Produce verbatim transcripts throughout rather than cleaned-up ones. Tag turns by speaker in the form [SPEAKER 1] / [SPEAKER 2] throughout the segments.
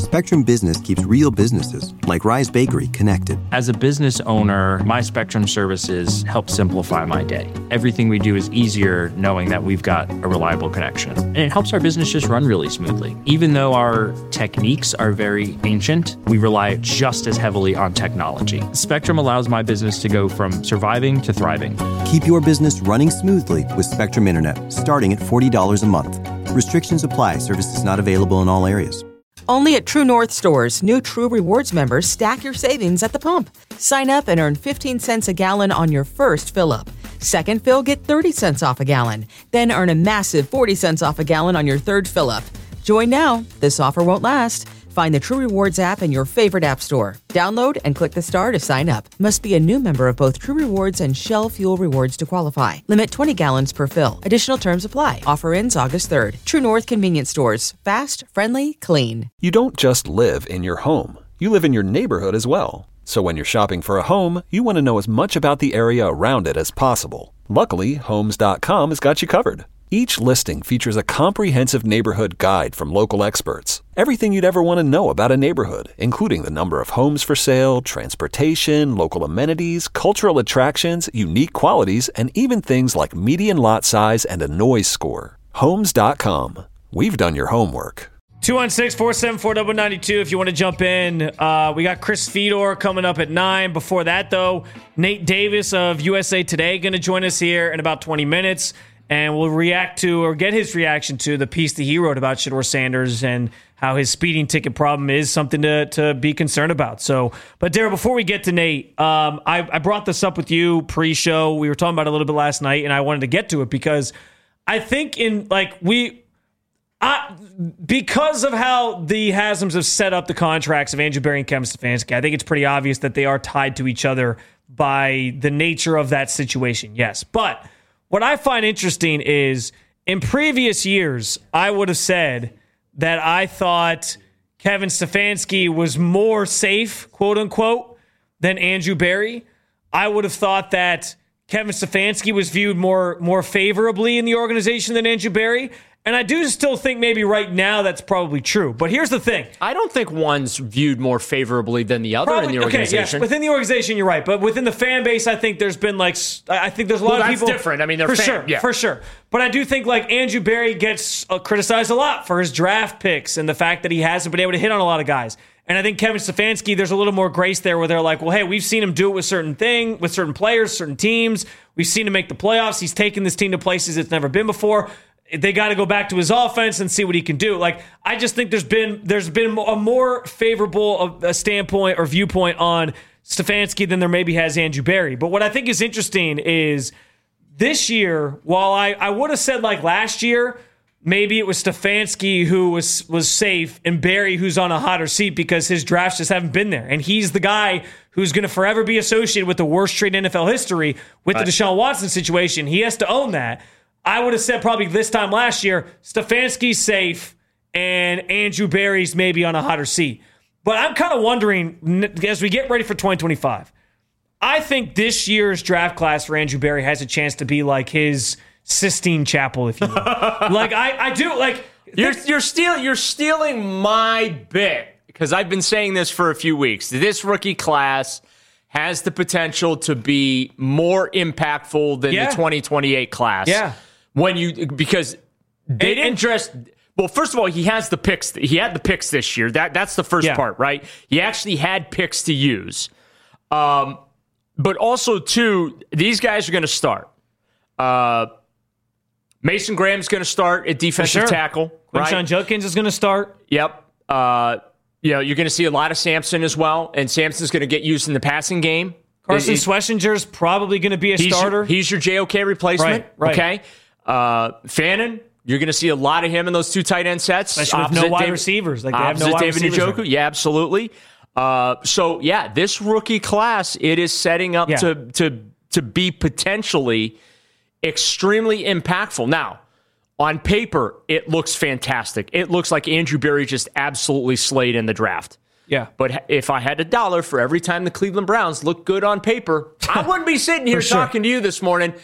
[SPEAKER 1] Spectrum Business keeps real businesses, like Rise Bakery, connected.
[SPEAKER 2] As a business owner, my Spectrum services help simplify my day. Everything we do is easier knowing that we've got a reliable connection. And it helps our business just run really smoothly. Even though our techniques are very ancient, we rely just as heavily on technology. Spectrum allows my business to go from surviving to thriving.
[SPEAKER 1] Keep your business running smoothly with Spectrum Internet, starting at forty dollars a month. Restrictions apply. Services not available in all areas.
[SPEAKER 3] Only at True North stores, new True Rewards members stack your savings at the pump. Sign up and earn fifteen cents a gallon on your first fill-up. Second fill, get thirty cents off a gallon. Then earn a massive forty cents off a gallon on your third fill-up. Join now. This offer won't last. Find the True Rewards app in your favorite app store. Download and click the star to sign up. Must be a new member of both True Rewards and Shell Fuel Rewards to qualify. Limit twenty gallons per fill. Additional terms apply. Offer ends August third. True North Convenience Stores. Fast, friendly, clean.
[SPEAKER 4] You don't just live in your home. You live in your neighborhood as well. So when you're shopping for a home, you want to know as much about the area around it as possible. Luckily, Homes dot com has got you covered. Each listing features a comprehensive neighborhood guide from local experts. Everything you'd ever want to know about a neighborhood, including the number of homes for sale, transportation, local amenities, cultural attractions, unique qualities, and even things like median lot size and a noise score. Homes dot com. We've done your homework.
[SPEAKER 5] two one six, four seven four, nine nine two if you want to jump in. Uh, we got Chris Fedor coming up at nine. Before that, though, Nate Davis of U S A Today going to join us here in about twenty minutes. And we'll react to, or get his reaction to, the piece that he wrote about Shedeur Sanders and how his speeding ticket problem is something to, to be concerned about. So, but Darryl, before we get to Nate, um, I, I brought this up with you pre-show. We were talking about it a little bit last night, and I wanted to get to it because I think in, like, we, I, because of how the Haslam's have set up the contracts of Andrew Berry and Kevin Stefanski, I think it's pretty obvious that they are tied to each other by the nature of that situation. Yes, but what I find interesting is in previous years, I would have said that I thought Kevin Stefanski was more safe, quote unquote, than Andrew Berry. I would have thought that Kevin Stefanski was viewed more, more favorably in the organization than Andrew Berry. And I do still think maybe right now that's probably true. But here's the thing.
[SPEAKER 6] I don't think one's viewed more favorably than the other probably, in the organization.
[SPEAKER 5] Okay, yes, within the organization, you're right. But within the fan base, I think there's been like, I think there's a lot
[SPEAKER 6] well,
[SPEAKER 5] of
[SPEAKER 6] that's
[SPEAKER 5] people.
[SPEAKER 6] different. I mean, they're
[SPEAKER 5] for
[SPEAKER 6] fan,
[SPEAKER 5] sure,
[SPEAKER 6] yeah.
[SPEAKER 5] for sure. But I do think like Andrew Berry gets uh, criticized a lot for his draft picks and the fact that he hasn't been able to hit on a lot of guys. And I think Kevin Stefanski, there's a little more grace there where they're like, well, hey, we've seen him do it with certain thing, with certain players, certain teams. We've seen him make the playoffs. He's taken this team to places it's never been before. They got to go back to his offense and see what he can do. Like, I just think there's been there's been a more favorable uh, standpoint or viewpoint on Stefanski than there maybe has Andrew Berry. But what I think is interesting is this year, while I, I would have said like last year, maybe it was Stefanski who was was safe and Berry who's on a hotter seat because his drafts just haven't been there. And he's the guy who's going to forever be associated with the worst trade in N F L history with right. the Deshaun Watson situation. He has to own that. I would have said probably this time last year, Stefanski's safe and Andrew Berry's maybe on a hotter seat. But I'm kind of wondering, as we get ready for twenty twenty-five, I think this year's draft class for Andrew Berry has a chance to be like his Sistine Chapel, if you will. like, I, I do, like...
[SPEAKER 6] You're, you're, steal, you're stealing my bit, because I've been saying this for a few weeks. This rookie class has the potential to be more impactful than
[SPEAKER 5] yeah.
[SPEAKER 6] the twenty twenty-eight class.
[SPEAKER 5] Yeah.
[SPEAKER 6] When you because they
[SPEAKER 5] and,
[SPEAKER 6] didn't dress well. First of all, he has the picks. He had the picks this year. That that's the first
[SPEAKER 5] yeah.
[SPEAKER 6] part, right? He actually had picks to use. Um, but also too, these guys are going to start. Uh, Mason Graham's going to start at defensive
[SPEAKER 5] sure.
[SPEAKER 6] tackle.
[SPEAKER 5] Quinshon
[SPEAKER 6] right?
[SPEAKER 5] Judkins is going to start.
[SPEAKER 6] Yep. Uh, you know, you're going to see a lot of Sampson as well, and Sampson's going to get used in the passing game.
[SPEAKER 5] Carson
[SPEAKER 6] it, it,
[SPEAKER 5] Schwesinger's probably going to be a
[SPEAKER 6] he's
[SPEAKER 5] starter.
[SPEAKER 6] Your, he's your J O K replacement.
[SPEAKER 5] Right, right.
[SPEAKER 6] Okay. Uh, Fannin, you're going to see a lot of him in those two tight end sets.
[SPEAKER 5] Especially with no wide David, receivers. Like they have no wide
[SPEAKER 6] David
[SPEAKER 5] receivers.
[SPEAKER 6] Njoku. Yeah, absolutely. Uh, so, yeah, this rookie class, it is setting up
[SPEAKER 5] yeah.
[SPEAKER 6] to, to, to be potentially extremely impactful. Now, on paper, it looks fantastic. It looks like Andrew Berry just absolutely slayed in the draft.
[SPEAKER 5] Yeah.
[SPEAKER 6] But if I had a dollar for every time the Cleveland Browns look good on paper, I wouldn't be sitting here
[SPEAKER 5] sure.
[SPEAKER 6] talking to you this morning.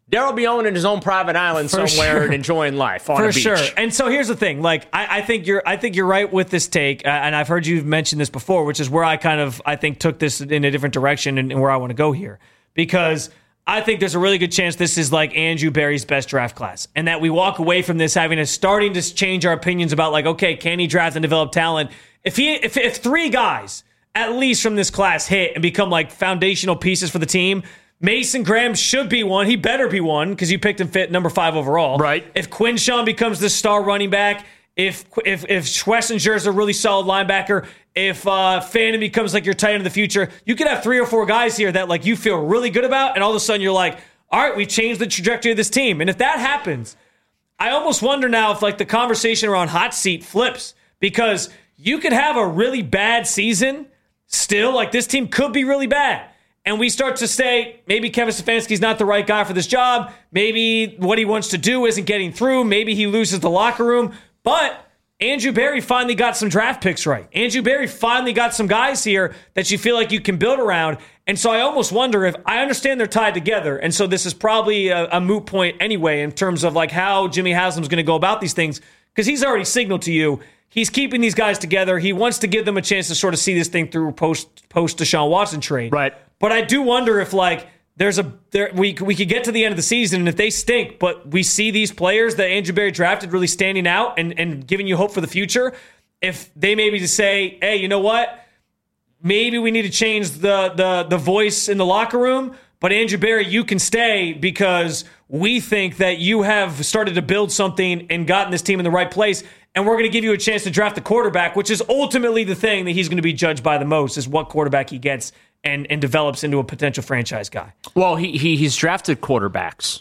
[SPEAKER 6] Daryl be owning his own private island
[SPEAKER 5] For
[SPEAKER 6] somewhere
[SPEAKER 5] sure.
[SPEAKER 6] and enjoying life on
[SPEAKER 5] For
[SPEAKER 6] a beach.
[SPEAKER 5] sure. And so here's the thing. Like, I, I think you're I think you're right with this take, uh, and I've heard you mention this before, which is where I kind of I think took this in a different direction and, and where I want to go here. Because I think there's a really good chance this is like Andrew Berry's best draft class, and that we walk away from this having a starting to change our opinions about, like, okay, can he draft and develop talent? If he if, if three guys at least from this class hit and become like foundational pieces for the team, Mason Graham should be one. He better be one because you picked him fit number five overall.
[SPEAKER 6] Right.
[SPEAKER 5] If Quinshawn becomes the star running back, if if if Schlesinger is a really solid linebacker, if uh, Fannin becomes like your tight end of the future, you could have three or four guys here that like you feel really good about, and all of a sudden you're like, all right, we've changed the trajectory of this team. And if that happens, I almost wonder now if like the conversation around hot seat flips, because you could have a really bad season still, like this team could be really bad. And we start to say, maybe Kevin Stefanski's not the right guy for this job. Maybe what he wants to do isn't getting through. Maybe he loses the locker room. But Andrew Berry finally got some draft picks right. Andrew Berry finally got some guys here that you feel like you can build around. And so I almost wonder if, I understand they're tied together. And so this is probably a, a moot point anyway in terms of like how Jimmy Haslam's going to go about these things, because he's already signaled to you he's keeping these guys together. He wants to give them a chance to sort of see this thing through post post Deshaun Watson trade.
[SPEAKER 6] Right.
[SPEAKER 5] But I do wonder if like there's a there we we could get to the end of the season, and if they stink, but we see these players that Andrew Berry drafted really standing out and, and giving you hope for the future, if they maybe just say, hey, you know what? Maybe we need to change the the the voice in the locker room, but Andrew Berry, you can stay because we think that you have started to build something and gotten this team in the right place, and we're going to give you a chance to draft the quarterback, which is ultimately the thing that he's going to be judged by the most, is what quarterback he gets and, and develops into a potential franchise guy.
[SPEAKER 6] Well, he, he he's drafted quarterbacks.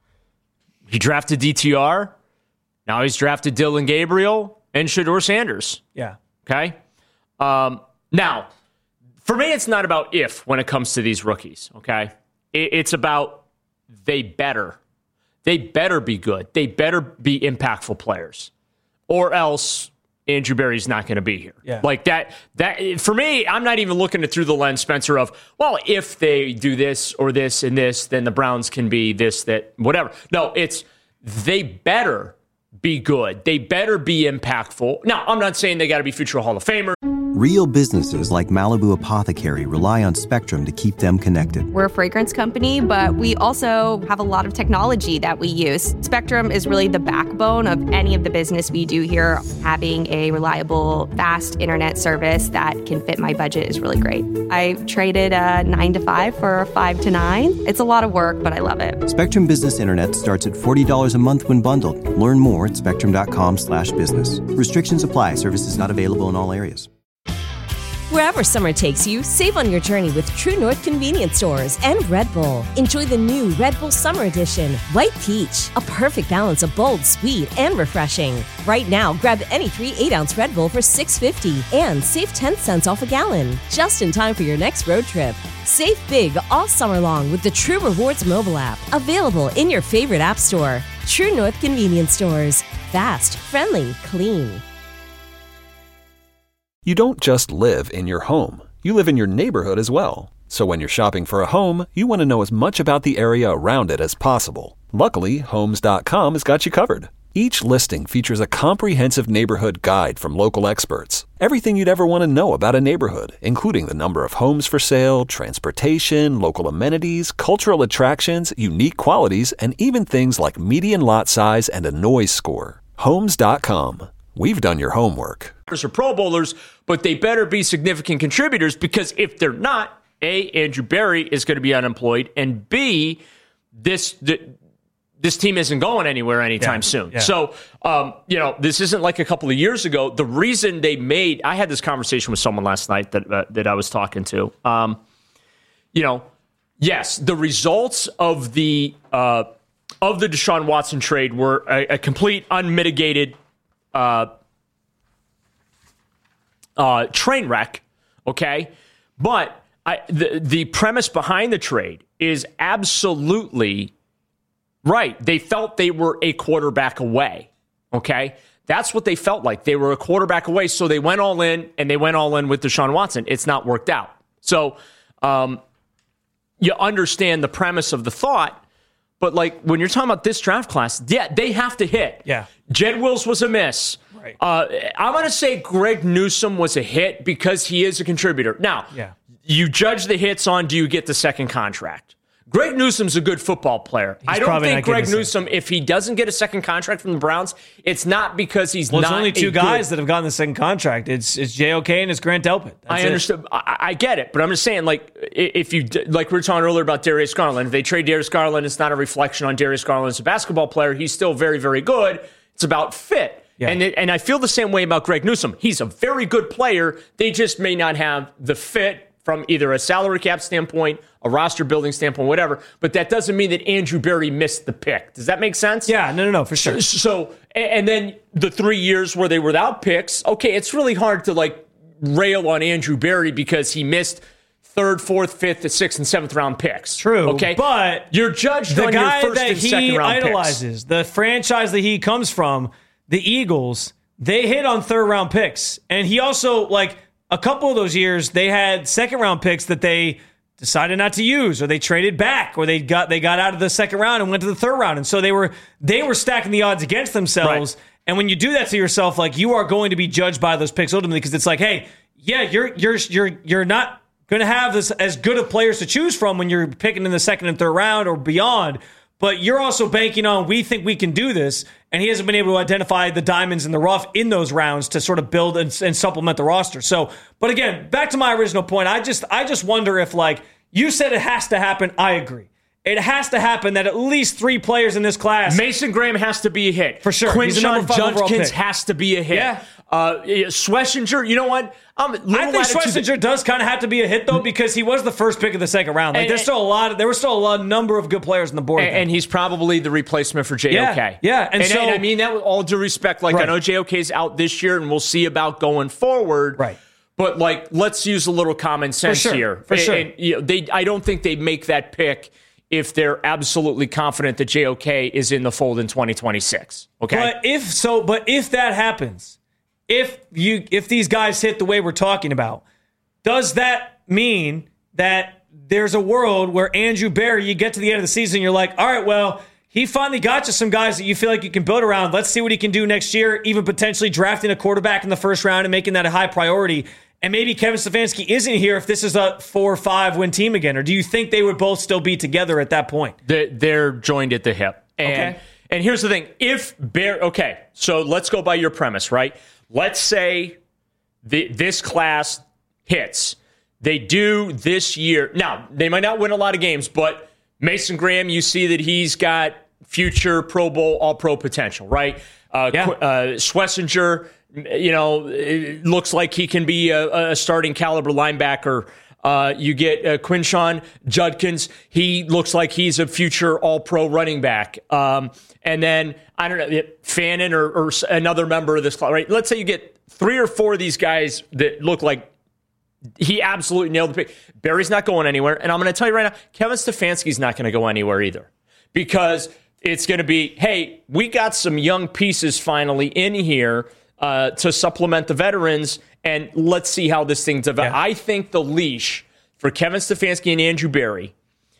[SPEAKER 6] He drafted D T R. Now he's drafted Dylan Gabriel and Shedeur Sanders.
[SPEAKER 5] Yeah.
[SPEAKER 6] Okay? Um, now, for me, it's not about if when it comes to these rookies, okay? It, it's about they better. They better be good. They better be impactful players. Or else Andrew Berry's not going to be here.
[SPEAKER 5] Yeah.
[SPEAKER 6] Like that, that, for me, I'm not even looking at through the lens, Spencer, of, well, if they do this or this and this, then the Browns can be this, that, whatever. No, it's they better be good. They better be impactful. Now, I'm not saying they got to be future Hall of Famers.
[SPEAKER 1] Real businesses like Malibu Apothecary rely on Spectrum to keep them connected.
[SPEAKER 7] We're a fragrance company, but we also have a lot of technology that we use. Spectrum is really the backbone of any of the business we do here. Having a reliable, fast internet service that can fit my budget is really great. I traded a nine to five for a five to nine. It's a lot of work, but I love it.
[SPEAKER 1] Spectrum Business Internet starts at forty dollars a month when bundled. Learn more at spectrum.com slash business. Restrictions apply. Services not available in all areas.
[SPEAKER 8] Wherever summer takes you, save on your journey with True North Convenience Stores and Red Bull. Enjoy the new Red Bull Summer Edition, White Peach, a perfect balance of bold, sweet, and refreshing. Right now, grab any three eight-ounce Red Bull for six fifty and save ten cents off a gallon, just in time for your next road trip. Save big all summer long with the True Rewards mobile app, available in your favorite app store. True North Convenience Stores. Fast, friendly, clean.
[SPEAKER 4] You don't just live in your home. You live in your neighborhood as well. So when you're shopping for a home, you want to know as much about the area around it as possible. Luckily, Homes dot com has got you covered. Each listing features a comprehensive neighborhood guide from local experts. Everything you'd ever want to know about a neighborhood, including the number of homes for sale, transportation, local amenities, cultural attractions, unique qualities, and even things like median lot size and a noise score. Homes dot com. We've done your homework.
[SPEAKER 6] Or Pro Bowlers, but they better be significant contributors, because if they're not, A, Andrew Berry is going to be unemployed, and B, this the, this team isn't going anywhere anytime yeah, soon. Yeah. So, um, you know, this isn't like a couple of years ago. The reason they made, I had this conversation with someone last night that uh, that I was talking to. Um, you know, yes, the results of the uh, of the Deshaun Watson trade were a, a complete unmitigated Uh, uh, train wreck, okay? But I, the the premise behind the trade is absolutely right. They felt they were a quarterback away, okay? That's what they felt like. They were a quarterback away, so they went all in, and they went all in with Deshaun Watson. It's not worked out. So um, you understand the premise of the thought, But like when you're talking about this draft class, yeah, they have to hit.
[SPEAKER 5] Yeah.
[SPEAKER 6] Jed Wills was a miss.
[SPEAKER 5] Right.
[SPEAKER 6] Uh, I'm going to say Greg Newsome was a hit because he is a contributor. Now,
[SPEAKER 5] yeah.
[SPEAKER 6] you judge the hits on do you get the second contract. Greg Newsome's a good football player.
[SPEAKER 5] He's
[SPEAKER 6] I don't think Greg
[SPEAKER 5] Newsome,
[SPEAKER 6] Newsome, if he doesn't get a second contract from the Browns, it's not because he's
[SPEAKER 5] well,
[SPEAKER 6] not.
[SPEAKER 5] There's only two guys
[SPEAKER 6] good,
[SPEAKER 5] that have gotten the second contract. It's it's J O K and it's Grant Delpit. That's
[SPEAKER 6] I
[SPEAKER 5] it.
[SPEAKER 6] understand. I, I get it, but I'm just saying, like, if you like we were talking earlier about Darius Garland, if they trade Darius Garland, it's not a reflection on Darius Garland as a basketball player. He's still very, very good. It's about fit.
[SPEAKER 5] Yeah.
[SPEAKER 6] And it, and I feel the same way about Greg Newsome. He's a very good player. They just may not have the fit from either a salary cap standpoint, a roster building standpoint, whatever. But that doesn't mean that Andrew Berry missed the pick. Does that make sense?
[SPEAKER 5] Yeah, no, no, no, for sure.
[SPEAKER 6] So, and then the three years where they were without picks, okay, it's really hard to like rail on Andrew Berry because he missed third, fourth, fifth, sixth, and seventh round picks.
[SPEAKER 5] True.
[SPEAKER 6] Okay.
[SPEAKER 5] But
[SPEAKER 6] you're judged
[SPEAKER 5] the
[SPEAKER 6] on
[SPEAKER 5] guy
[SPEAKER 6] your first
[SPEAKER 5] that
[SPEAKER 6] and second
[SPEAKER 5] he
[SPEAKER 6] round
[SPEAKER 5] idolizes,
[SPEAKER 6] picks.
[SPEAKER 5] the franchise that he comes from, the Eagles, they hit on third round picks. And he also, like, a couple of those years, they had second round picks that they decided not to use, or they traded back, or they got they got out of the second round and went to the third round. And so they were they were stacking the odds against themselves. Right. And when you do that to yourself, like, you are going to be judged by those picks ultimately, because it's like, hey, yeah, you're you're you're you're not going to have this as good of players to choose from when you're picking in the second and third round or beyond. But you're also banking on, we think we can do this. And he hasn't been able to identify the diamonds in the rough in those rounds to sort of build and, and supplement the roster. So, but again, back to my original point, I just I just wonder if, like, you said it has to happen. I agree. It has to happen that at least three players in this class.
[SPEAKER 6] Mason Graham has to be a hit.
[SPEAKER 5] For sure.
[SPEAKER 6] Quinshon Judkins has to be a hit.
[SPEAKER 5] Yeah.
[SPEAKER 6] Uh, Schlesinger, you know what? Um,
[SPEAKER 5] I think Schlesinger does kind of have to be a hit, though, because he was the first pick of the second round. Like,
[SPEAKER 6] and,
[SPEAKER 5] there's still a lot. Of, there were still a lot, number of good players on the board,
[SPEAKER 6] and, and he's probably the replacement for J O K.
[SPEAKER 5] Yeah, yeah.
[SPEAKER 6] And,
[SPEAKER 5] and so,
[SPEAKER 6] and I mean that with all due respect. Like, right. I know J O K's out this year, and we'll see about going forward.
[SPEAKER 5] Right.
[SPEAKER 6] But like, let's use a little common sense
[SPEAKER 5] for sure,
[SPEAKER 6] here.
[SPEAKER 5] For
[SPEAKER 6] and,
[SPEAKER 5] sure.
[SPEAKER 6] And, you know, they, I don't think they'd make that pick if they're absolutely confident that J O K is in the fold in twenty twenty-six. Okay.
[SPEAKER 5] But if so, but if that happens, if you if these guys hit the way we're talking about, does that mean that there's a world where Andrew Berry, you get to the end of the season, you're like, all right, well, he finally got you some guys that you feel like you can build around. Let's see what he can do next year, even potentially drafting a quarterback in the first round and making that a high priority. And maybe Kevin Stefanski isn't here if this is a four or five win team again. Or do you think they would both still be together at that point?
[SPEAKER 6] They're joined at the hip. And,
[SPEAKER 5] okay.
[SPEAKER 6] And here's the thing. If Bear, okay, so let's go by your premise, right? Let's say the, this class hits. They do this year. Now, they might not win a lot of games, but Mason Graham, you see that he's got future Pro Bowl, All-Pro potential, right? Uh,
[SPEAKER 5] yeah.
[SPEAKER 6] uh, Schlesinger, you know, it looks like he can be a, a starting caliber linebacker. Uh, you get uh, Quinshon Judkins. He looks like he's a future All-Pro running back. Um, and then, I don't know, Fannin or, or another member of this class, right? Let's say you get three or four of these guys that look like he absolutely nailed the pick. Barry's not going anywhere. And I'm going to tell you right now, Kevin Stefanski's not going to go anywhere either. Because it's going to be, hey, we got some young pieces finally in here uh, to supplement the veterans, and let's see how this thing develops. Yeah. I think the leash for Kevin Stefanski and Andrew Berry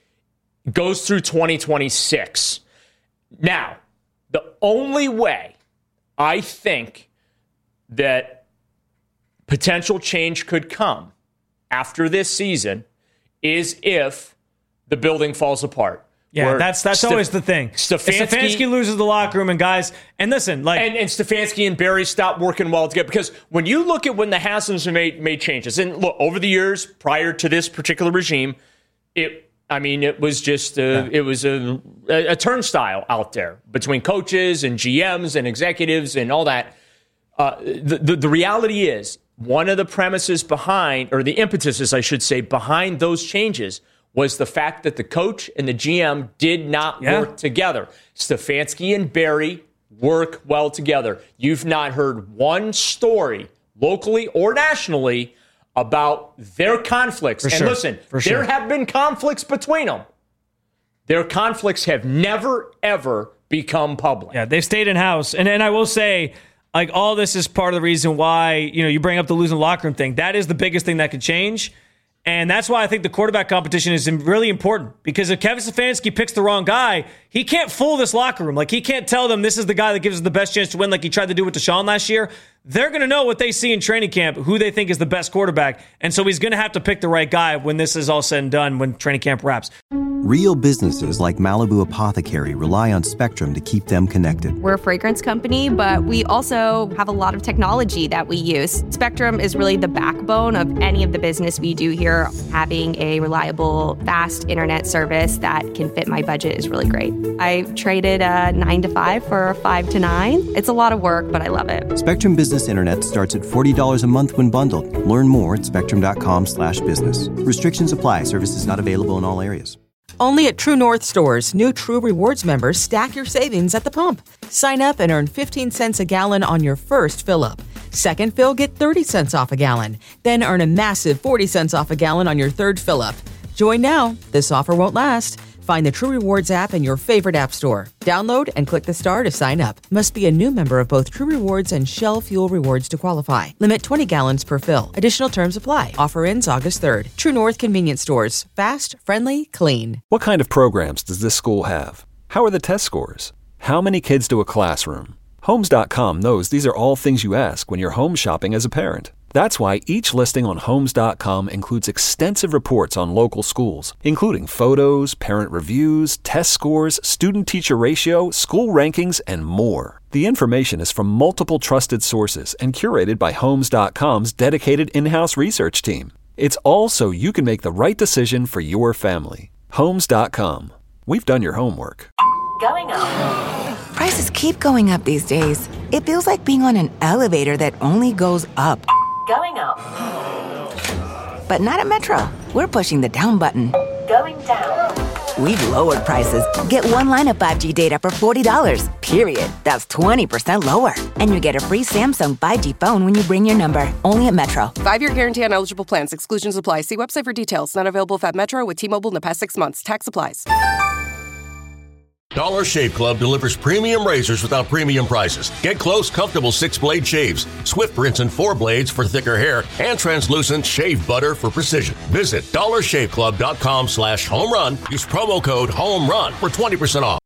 [SPEAKER 6] goes through twenty twenty-six. Now, the only way I think that potential change could come after this season is if the building falls apart.
[SPEAKER 5] Yeah, that's that's Stef- always the thing.
[SPEAKER 6] Stefanski,
[SPEAKER 5] if Stefanski loses the locker room, and guys, and listen, like,
[SPEAKER 6] and, and Stefanski and Berry stop working well together, because when you look at when the Haslams made made changes, and look over the years prior to this particular regime, it, I mean, it was just a, yeah. it was a, a, a turnstile out there between coaches and G Ms and executives and all that. Uh, the, the the reality is, one of the premises behind, or the impetuses, I should say, behind those changes was the fact that the coach and the G M did not yeah. work together. Stefanski and Berry work well together. You've not heard one story, locally or nationally, about their conflicts.
[SPEAKER 5] For
[SPEAKER 6] and
[SPEAKER 5] sure.
[SPEAKER 6] listen,
[SPEAKER 5] For
[SPEAKER 6] there
[SPEAKER 5] sure.
[SPEAKER 6] have been conflicts between them. Their conflicts have never, ever become public.
[SPEAKER 5] Yeah, they've stayed in-house. And, and I will say, like, all this is part of the reason why, you know, you bring up the losing locker room thing. That is the biggest thing that could change. And that's why I think the quarterback competition is really important, because if Kevin Stefanski picks the wrong guy, he can't fool this locker room. Like, he can't tell them this is the guy that gives us the best chance to win like he tried to do with Deshaun last year. They're going to know what they see in training camp, who they think is the best quarterback. And so he's going to have to pick the right guy when this is all said and done, when training camp wraps.
[SPEAKER 1] Real businesses like Malibu Apothecary rely on Spectrum to keep them connected.
[SPEAKER 7] We're a fragrance company, but we also have a lot of technology that we use. Spectrum is really the backbone of any of the business we do here. Having a reliable, fast internet service that can fit my budget is really great. I traded a nine to five for a five to nine. It's a lot of work, but I love it.
[SPEAKER 1] Spectrum Business Internet starts at forty dollars a month when bundled. Learn more at spectrum.com slash business. Restrictions apply. Services not available in all areas.
[SPEAKER 3] Only at True North stores, new True Rewards members stack your savings at the pump. Sign up and earn fifteen cents a gallon on your first fill-up. Second fill, get thirty cents off a gallon. Then earn a massive forty cents off a gallon on your third fill-up. Join now. This offer won't last. Find the True Rewards app in your favorite app store. Download and click the star to sign up. Must be a new member of both True Rewards and Shell Fuel Rewards to qualify. Limit twenty gallons per fill. Additional terms apply. Offer ends August third. True North Convenience Stores. Fast, friendly, clean.
[SPEAKER 4] What kind of programs does this school have? How are the test scores? How many kids do a classroom? Homes dot com knows these are all things you ask when you're home shopping as a parent. That's why each listing on Homes dot com includes extensive reports on local schools, including photos, parent reviews, test scores, student-teacher ratio, school rankings, and more. The information is from multiple trusted sources and curated by Homes dot com's dedicated in-house research team. It's all so you can make the right decision for your family. Homes dot com. We've done your homework.
[SPEAKER 9] Going up. Prices keep going up these days. It feels like being on an elevator that only goes up. Going up. But not at Metro. We're pushing the down button. Going down. We've lowered prices. Get one line of five G data for forty dollars, period. That's twenty percent lower. And you get a free Samsung five G phone when you bring your number. Only at Metro.
[SPEAKER 10] Five-year guarantee on eligible plans. Exclusions apply. See website for details. Not available if at Metro with T-Mobile in the past six months. Tax applies.
[SPEAKER 11] Dollar Shave Club delivers premium razors without premium prices. Get close, comfortable six-blade shaves, swift rinse and four blades for thicker hair, and translucent shave butter for precision. Visit dollar shave club dot com slash home run. Use promo code HOME RUN for twenty percent off.